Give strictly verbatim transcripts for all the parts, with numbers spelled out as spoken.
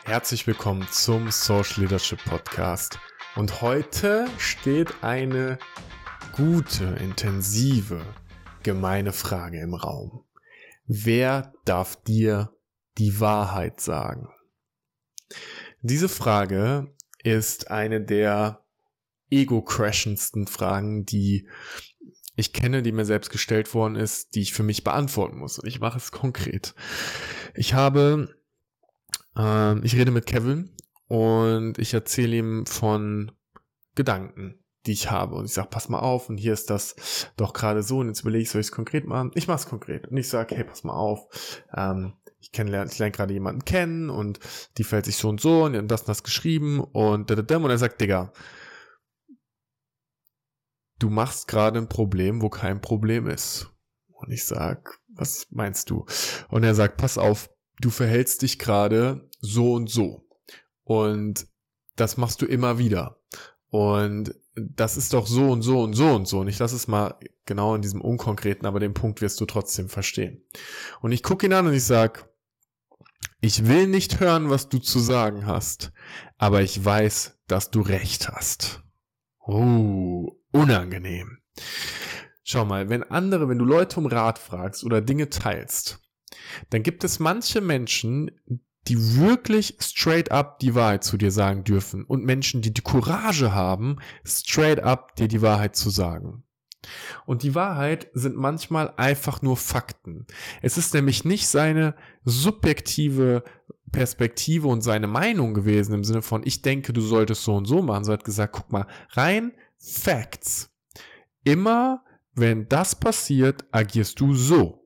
Herzlich willkommen zum Social Leadership Podcast. Und heute steht eine gute, intensive, gemeine Frage im Raum. Wer darf dir die Wahrheit sagen? Diese Frage ist eine der ego-crashendsten Fragen, die ich kenne, die mir selbst gestellt worden ist, die ich für mich beantworten muss. Und ich mache es konkret. Ich habe, ähm, ich rede mit Kevin und ich erzähle ihm von Gedanken, die ich habe. Und ich sage, pass mal auf, und hier ist das doch gerade so. Und jetzt überlege ich, soll ich es konkret machen? Ich mache es konkret. Und ich sage, hey, pass mal auf, ähm, ich kennenlerne, ich lerne gerade jemanden kennen und die verhält sich so und so und die haben das und das geschrieben und dadadam. Und er sagt, Digga, du machst gerade ein Problem, wo kein Problem ist. Und ich sag, was meinst du? Und er sagt, pass auf, du verhältst dich gerade so und so. Und das machst du immer wieder. Und das ist doch so und so und so und so. Und ich lasse es mal genau in diesem Unkonkreten, aber den Punkt wirst du trotzdem verstehen. Und ich gucke ihn an und ich sag, ich will nicht hören, was du zu sagen hast, aber ich weiß, dass du recht hast. Oh, unangenehm. Schau mal, wenn andere, wenn du Leute um Rat fragst oder Dinge teilst, dann gibt es manche Menschen, die wirklich straight up die Wahrheit zu dir sagen dürfen und Menschen, die die Courage haben, straight up dir die Wahrheit zu sagen. Und die Wahrheit sind manchmal einfach nur Fakten. Es ist nämlich nicht seine subjektive Perspektive und seine Meinung gewesen im Sinne von, ich denke, du solltest so und so machen. So hat gesagt, guck mal, rein Facts. Immer, wenn das passiert, agierst du so.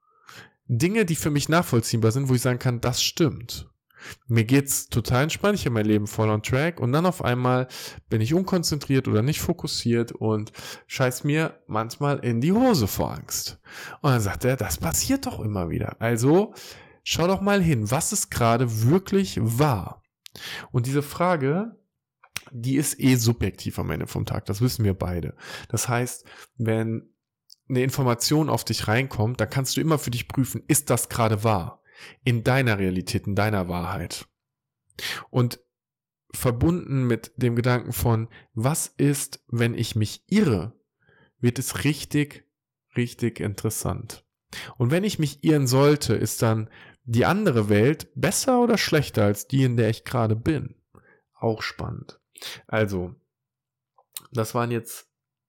Dinge, die für mich nachvollziehbar sind, wo ich sagen kann, das stimmt. Mir geht's total entspannt, ich habe mein Leben voll on track und dann auf einmal bin ich unkonzentriert oder nicht fokussiert und scheiß mir manchmal in die Hose vor Angst. Und dann sagt er, das passiert doch immer wieder. Also schau doch mal hin, was ist gerade wirklich wahr? Und diese Frage, die ist eh subjektiv am Ende vom Tag, das wissen wir beide. Das heißt, wenn eine Information auf dich reinkommt, dann kannst du immer für dich prüfen, ist das gerade wahr? In deiner Realität, in deiner Wahrheit. Und verbunden mit dem Gedanken von, was ist, wenn ich mich irre, wird es richtig, richtig interessant. Und wenn ich mich irren sollte, ist dann die andere Welt besser oder schlechter als die, in der ich gerade bin? Auch spannend. Also, das waren jetzt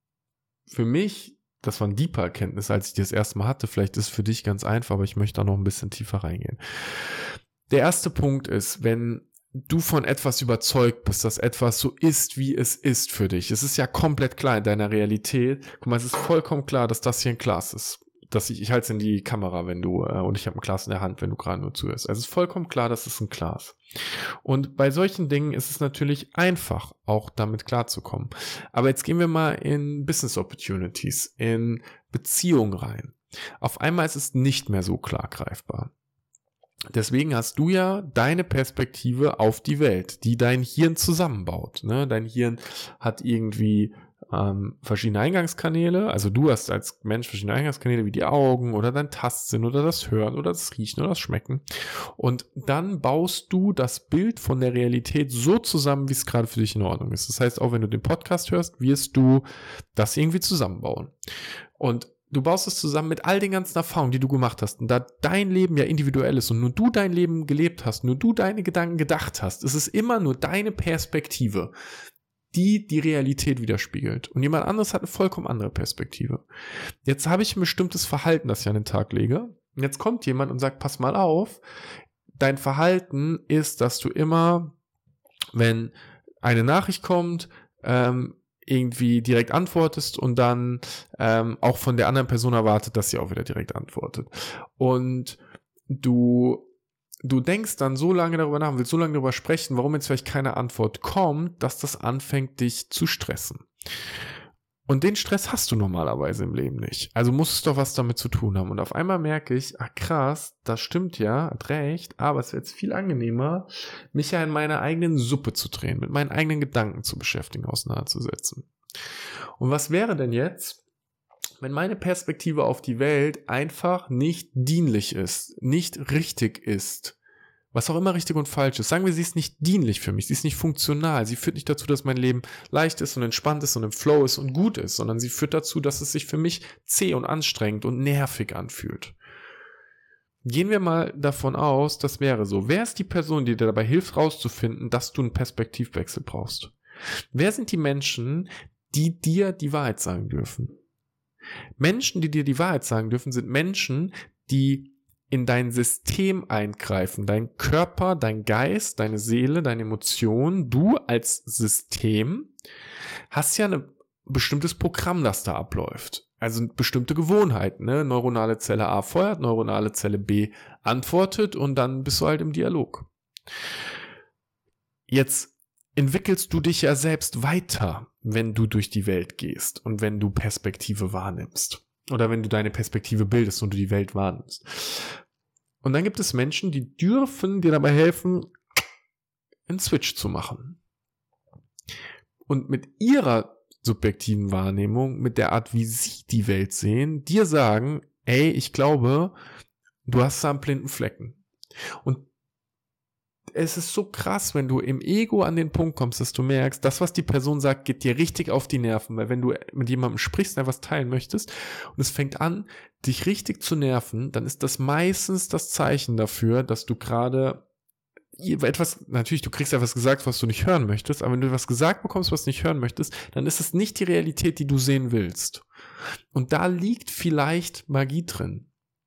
für mich, das waren deeper Erkenntnisse, als ich die das erste Mal hatte. Vielleicht ist es für dich ganz einfach, aber ich möchte da noch ein bisschen tiefer reingehen. Der erste Punkt ist, wenn du von etwas überzeugt bist, dass etwas so ist, wie es ist für dich. Es ist ja komplett klar in deiner Realität. Guck mal, es ist vollkommen klar, dass das hier ein Glas ist. Dass ich, ich halte es in die Kamera, wenn du, äh, und ich habe ein Glas in der Hand, wenn du gerade nur zuhörst. Also es ist vollkommen klar, dass es ein Glas. Und bei solchen Dingen ist es natürlich einfach, auch damit klarzukommen. Aber jetzt gehen wir mal in Business Opportunities, in Beziehungen rein. Auf einmal ist es nicht mehr so klar greifbar. Deswegen hast du ja deine Perspektive auf die Welt, die dein Hirn zusammenbaut. Ne? Dein Hirn hat irgendwie ähm, verschiedene Eingangskanäle. Also du hast als Mensch verschiedene Eingangskanäle wie die Augen oder dein Tastsinn oder das Hören oder das Riechen oder das Schmecken. Und dann baust du das Bild von der Realität so zusammen, wie es gerade für dich in Ordnung ist. Das heißt, auch wenn du den Podcast hörst, wirst du das irgendwie zusammenbauen. Und du baust es zusammen mit all den ganzen Erfahrungen, die du gemacht hast. Und da dein Leben ja individuell ist und nur du dein Leben gelebt hast, nur du deine Gedanken gedacht hast, ist es immer nur deine Perspektive, die die Realität widerspiegelt. Und jemand anderes hat eine vollkommen andere Perspektive. Jetzt habe ich ein bestimmtes Verhalten, das ich an den Tag lege. Und jetzt kommt jemand und sagt, pass mal auf, dein Verhalten ist, dass du immer, wenn eine Nachricht kommt, ähm, irgendwie direkt antwortest und dann ähm, auch von der anderen Person erwartet, dass sie auch wieder direkt antwortet. Und du du denkst dann so lange darüber nach, willst so lange darüber sprechen, warum jetzt vielleicht keine Antwort kommt, dass das anfängt, dich zu stressen. Und den Stress hast du normalerweise im Leben nicht. Also muss es doch was damit zu tun haben. Und auf einmal merke ich, ach krass, das stimmt ja, hat recht, aber es wird jetzt viel angenehmer, mich ja in meiner eigenen Suppe zu drehen, mit meinen eigenen Gedanken zu beschäftigen, auseinanderzusetzen. Und was wäre denn jetzt, wenn meine Perspektive auf die Welt einfach nicht dienlich ist, nicht richtig ist, Was auch immer richtig und falsch ist. Sagen wir, sie ist nicht dienlich für mich, sie ist nicht funktional, sie führt nicht dazu, dass mein Leben leicht ist und entspannt ist und im Flow ist und gut ist, sondern sie führt dazu, dass es sich für mich zäh und anstrengend und nervig anfühlt. Gehen wir mal davon aus, das wäre so. Wer ist die Person, die dir dabei hilft, rauszufinden, dass du einen Perspektivwechsel brauchst? Wer sind die Menschen, die dir die Wahrheit sagen dürfen? Menschen, die dir die Wahrheit sagen dürfen, sind Menschen, die in dein System eingreifen, dein Körper, dein Geist, deine Seele, deine Emotionen. Du als System hast ja ein bestimmtes Programm, das da abläuft. Also bestimmte Gewohnheiten. Ne? Neuronale Zelle A feuert, neuronale Zelle B antwortet und dann bist du halt im Dialog. Jetzt entwickelst du dich ja selbst weiter, wenn du durch die Welt gehst und wenn du Perspektive wahrnimmst. Oder wenn du deine Perspektive bildest und du die Welt wahrnimmst. Und dann gibt es Menschen, die dürfen dir dabei helfen, einen Switch zu machen. Und mit ihrer subjektiven Wahrnehmung, mit der Art, wie sie die Welt sehen, dir sagen, ey, ich glaube, du hast da einen blinden Flecken. Und es ist so krass, wenn du im Ego an den Punkt kommst, dass du merkst, das, was die Person sagt, geht dir richtig auf die Nerven, weil wenn du mit jemandem sprichst, der was teilen möchtest und es fängt an, dich richtig zu nerven, dann ist das meistens das Zeichen dafür, dass du gerade etwas, natürlich, du kriegst etwas gesagt, was du nicht hören möchtest, aber wenn du etwas gesagt bekommst, was du nicht hören möchtest, dann ist es nicht die Realität, die du sehen willst. Und da liegt vielleicht Magie drin.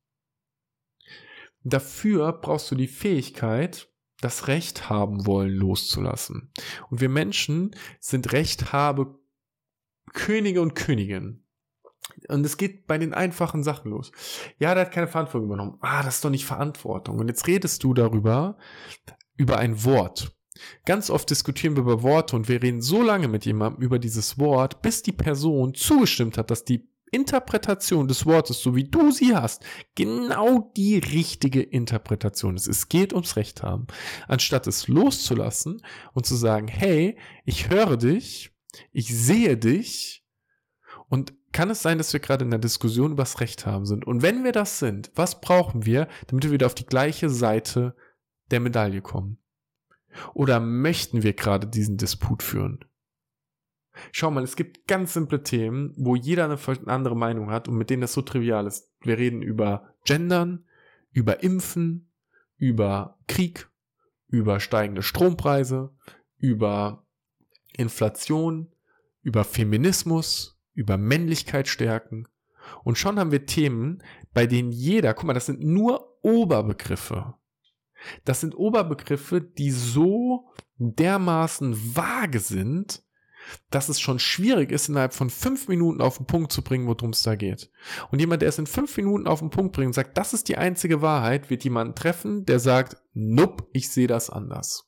Dafür brauchst du die Fähigkeit, das Recht haben wollen loszulassen. Und wir Menschen sind Rechthabe Könige und Königinnen. Und es geht bei den einfachen Sachen los. Ja, der hat keine Verantwortung übernommen. Ah, das ist doch nicht Verantwortung. Und jetzt redest du darüber, über ein Wort. Ganz oft diskutieren wir über Worte und wir reden so lange mit jemandem über dieses Wort, bis die Person zugestimmt hat, dass die Interpretation des Wortes, so wie du sie hast, genau die richtige Interpretation ist. Es geht ums Recht haben. Anstatt es loszulassen und zu sagen, hey, ich höre dich, ich sehe dich und kann es sein, dass wir gerade in der Diskussion über das Recht haben sind? Und wenn wir das sind, was brauchen wir, damit wir wieder auf die gleiche Seite der Medaille kommen? Oder möchten wir gerade diesen Disput führen? Schau mal, es gibt ganz simple Themen, wo jeder eine andere Meinung hat und mit denen das so trivial ist. Wir reden über Gendern, über Impfen, über Krieg, über steigende Strompreise, über Inflation, über Feminismus, über Männlichkeit stärken. Und schon haben wir Themen, bei denen jeder, guck mal, das sind nur Oberbegriffe. Das sind Oberbegriffe, die so dermaßen vage sind, dass es schon schwierig ist, innerhalb von fünf Minuten auf den Punkt zu bringen, worum es da geht. Und jemand, der es in fünf Minuten auf den Punkt bringt und sagt, das ist die einzige Wahrheit, wird jemanden treffen, der sagt, nope, ich sehe das anders.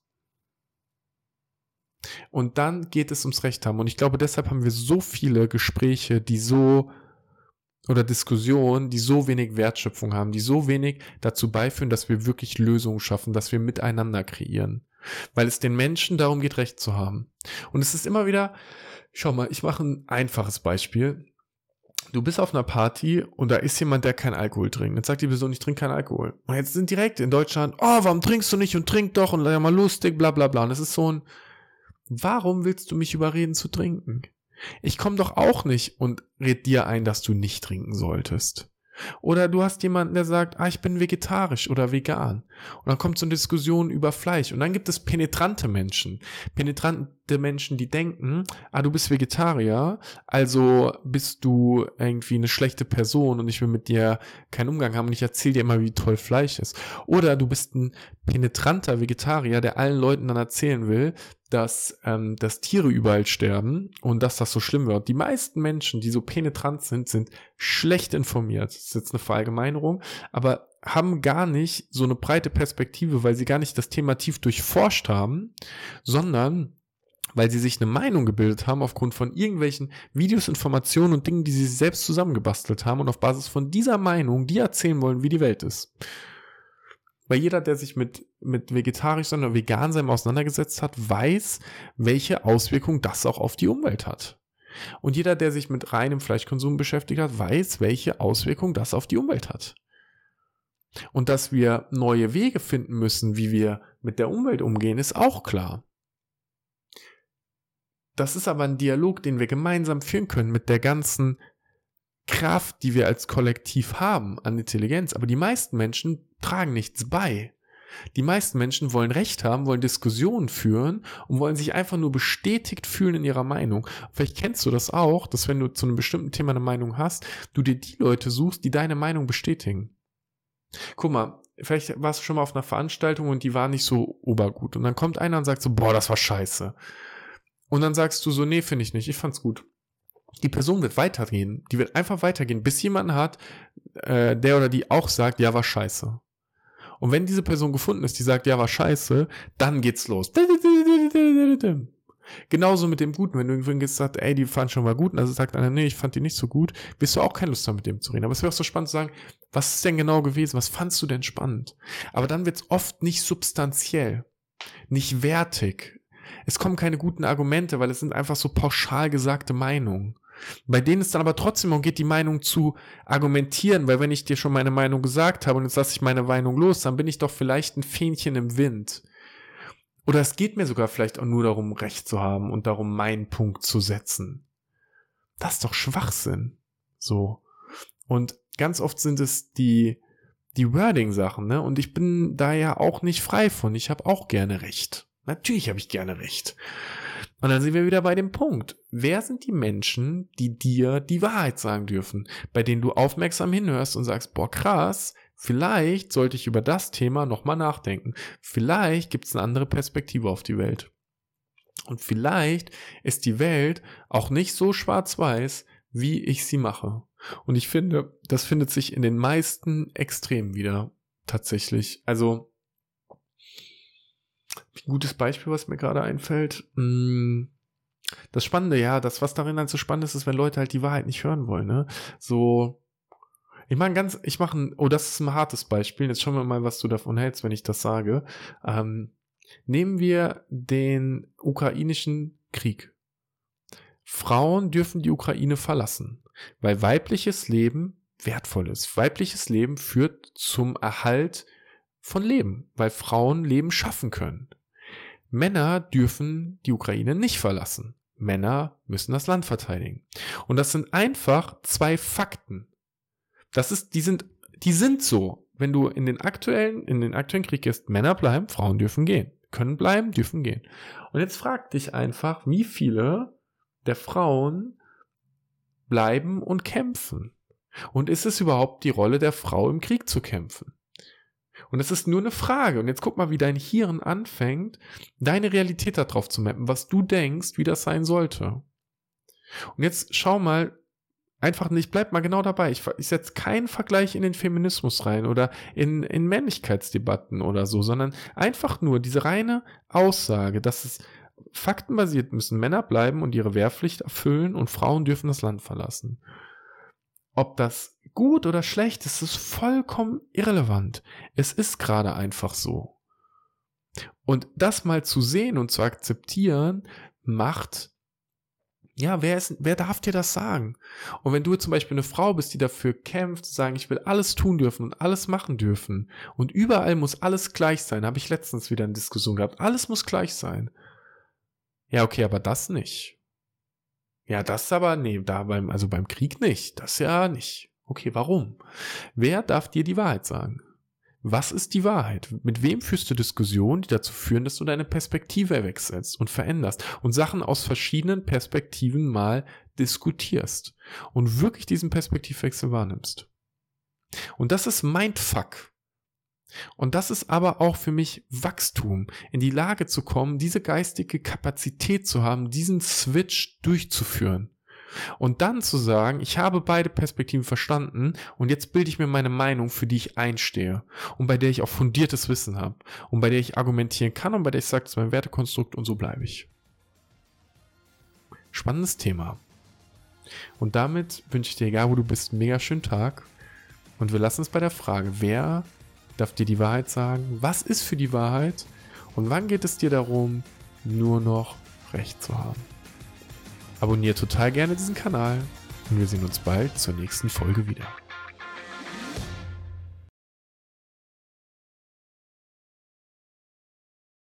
Und dann geht es ums Recht haben. Und ich glaube, deshalb haben wir so viele Gespräche, die so, oder Diskussionen, die so wenig Wertschöpfung haben, die so wenig dazu beiführen, dass wir wirklich Lösungen schaffen, dass wir miteinander kreieren. Weil es den Menschen darum geht, Recht zu haben. Und es ist immer wieder, schau mal, ich mache ein einfaches Beispiel. Du bist auf einer Party und da ist jemand, der kein Alkohol trinkt. Jetzt sagt die Person, ich trinke keinen Alkohol. Und jetzt sind direkt in Deutschland, oh, warum trinkst du nicht und trink doch und sei mal lustig, bla bla bla. Und es ist so ein, warum willst du mich überreden zu trinken? Ich komme doch auch nicht und red dir ein, dass du nicht trinken solltest. Oder du hast jemanden, der sagt, ah, ich bin vegetarisch oder vegan. Und dann kommt so eine Diskussion über Fleisch. Und dann gibt es penetrante Menschen. Penetrante Menschen, die denken, ah, du bist Vegetarier, also bist du irgendwie eine schlechte Person und ich will mit dir keinen Umgang haben und ich erzähle dir immer, wie toll Fleisch ist. Oder du bist ein penetranter Vegetarier, der allen Leuten dann erzählen will, dass, ähm, dass Tiere überall sterben und dass das so schlimm wird. Die meisten Menschen, die so penetrant sind, sind schlecht informiert. Das ist jetzt eine Verallgemeinerung, aber haben gar nicht so eine breite Perspektive, weil sie gar nicht das Thema tief durchforscht haben, sondern weil sie sich eine Meinung gebildet haben aufgrund von irgendwelchen Videos, Informationen und Dingen, die sie selbst zusammengebastelt haben und auf Basis von dieser Meinung, die erzählen wollen, wie die Welt ist. Weil jeder, der sich mit, mit vegetarisch, sondern vegan sein auseinandergesetzt hat, weiß, welche Auswirkungen das auch auf die Umwelt hat. Und jeder, der sich mit reinem Fleischkonsum beschäftigt hat, weiß, welche Auswirkungen das auf die Umwelt hat. Und dass wir neue Wege finden müssen, wie wir mit der Umwelt umgehen, ist auch klar. Das ist aber ein Dialog, den wir gemeinsam führen können mit der ganzen Kraft, die wir als Kollektiv haben an Intelligenz. Aber die meisten Menschen tragen nichts bei. Die meisten Menschen wollen Recht haben, wollen Diskussionen führen und wollen sich einfach nur bestätigt fühlen in ihrer Meinung. Vielleicht kennst du das auch, dass wenn du zu einem bestimmten Thema eine Meinung hast, du dir die Leute suchst, die deine Meinung bestätigen. Guck mal, vielleicht warst du schon mal auf einer Veranstaltung und die war nicht so obergut. Und dann kommt einer und sagt so, boah, das war scheiße. Und dann sagst du so, nee, finde ich nicht, ich fand's gut. Die Person wird weitergehen, die wird einfach weitergehen, bis jemand hat, äh, der oder die auch sagt, ja, war scheiße. Und wenn diese Person gefunden ist, die sagt, ja, war scheiße, dann geht's los. Genauso mit dem Guten, wenn du irgendwann sagst, ey, die fand schon mal gut, und also sagt einer, nee, ich fand die nicht so gut, wirst du auch keine Lust haben, mit dem zu reden. Aber es wäre auch so spannend zu sagen, was ist denn genau gewesen, was fandst du denn spannend? Aber dann wird's oft nicht substanziell, nicht wertig. Es kommen keine guten Argumente, weil es sind einfach so pauschal gesagte Meinungen. Bei denen es dann aber trotzdem auch geht, die Meinung zu argumentieren, weil wenn ich dir schon meine Meinung gesagt habe und jetzt lasse ich meine Meinung los, dann bin ich doch vielleicht ein Fähnchen im Wind. Oder es geht mir sogar vielleicht auch nur darum, Recht zu haben und darum, meinen Punkt zu setzen. Das ist doch Schwachsinn. So. Und ganz oft sind es die, die Wording-Sachen, ne? Und ich bin da ja auch nicht frei von. Ich habe auch gerne Recht. Natürlich habe ich gerne Recht. Und dann sind wir wieder bei dem Punkt. Wer sind die Menschen, die dir die Wahrheit sagen dürfen? Bei denen du aufmerksam hinhörst und sagst, boah, krass, vielleicht sollte ich über das Thema nochmal nachdenken. Vielleicht gibt es eine andere Perspektive auf die Welt. Und vielleicht ist die Welt auch nicht so schwarz-weiß, wie ich sie mache. Und ich finde, das findet sich in den meisten Extremen wieder, tatsächlich. Also, ein gutes Beispiel, was mir gerade einfällt. Das Spannende, ja, das, was darin dann so spannend ist, ist, wenn Leute halt die Wahrheit nicht hören wollen, ne? So, ich mache ganz, ich mache ein, oh, das ist ein hartes Beispiel. Jetzt schauen wir mal, was du davon hältst, wenn ich das sage. Ähm, nehmen wir den ukrainischen Krieg. Frauen dürfen die Ukraine verlassen, weil weibliches Leben wertvoll ist. Weibliches Leben führt zum Erhalt von Leben, weil Frauen Leben schaffen können. Männer dürfen die Ukraine nicht verlassen. Männer müssen das Land verteidigen. Und das sind einfach zwei Fakten. Das ist, die sind, die sind so. Wenn du in den aktuellen, in den aktuellen Krieg gehst, Männer bleiben, Frauen dürfen gehen. Können bleiben, dürfen gehen. Und jetzt frag dich einfach, wie viele der Frauen bleiben und kämpfen? Und ist es überhaupt die Rolle der Frau im Krieg zu kämpfen? Und es ist nur eine Frage. Und jetzt guck mal, wie dein Hirn anfängt, deine Realität darauf zu mappen, was du denkst, wie das sein sollte. Und jetzt schau mal, einfach nicht, bleib mal genau dabei. Ich, ich setze keinen Vergleich in den Feminismus rein oder in, in Männlichkeitsdebatten oder so, sondern einfach nur diese reine Aussage, dass es faktenbasiert müssen Männer bleiben und ihre Wehrpflicht erfüllen und Frauen dürfen das Land verlassen. Ob das gut oder schlecht ist, ist vollkommen irrelevant. Es ist gerade einfach so. Und das mal zu sehen und zu akzeptieren, macht, ja, wer ist, wer darf dir das sagen? Und wenn du zum Beispiel eine Frau bist, die dafür kämpft, zu sagen, ich will alles tun dürfen und alles machen dürfen und überall muss alles gleich sein, habe ich letztens wieder eine Diskussion gehabt, alles muss gleich sein. Ja, okay, aber das nicht. Ja, das aber, nee, da beim, also beim Krieg nicht. Das ja nicht. Okay, warum? Wer darf dir die Wahrheit sagen? Was ist die Wahrheit? Mit wem führst du Diskussionen, die dazu führen, dass du deine Perspektive wechselst und veränderst und Sachen aus verschiedenen Perspektiven mal diskutierst und wirklich diesen Perspektivwechsel wahrnimmst? Und das ist Mindfuck. Und das ist aber auch für mich Wachstum, in die Lage zu kommen, diese geistige Kapazität zu haben, diesen Switch durchzuführen. Und dann zu sagen, ich habe beide Perspektiven verstanden und jetzt bilde ich mir meine Meinung, für die ich einstehe und bei der ich auch fundiertes Wissen habe und bei der ich argumentieren kann und bei der ich sage, das ist mein Wertekonstrukt und so bleibe ich. Spannendes Thema. Und damit wünsche ich dir, egal wo du bist, einen mega schönen Tag und wir lassen es bei der Frage, wer darf dir die Wahrheit sagen? Was ist für die Wahrheit? Und wann geht es dir darum, nur noch Recht zu haben? Abonniere total gerne diesen Kanal und wir sehen uns bald zur nächsten Folge wieder.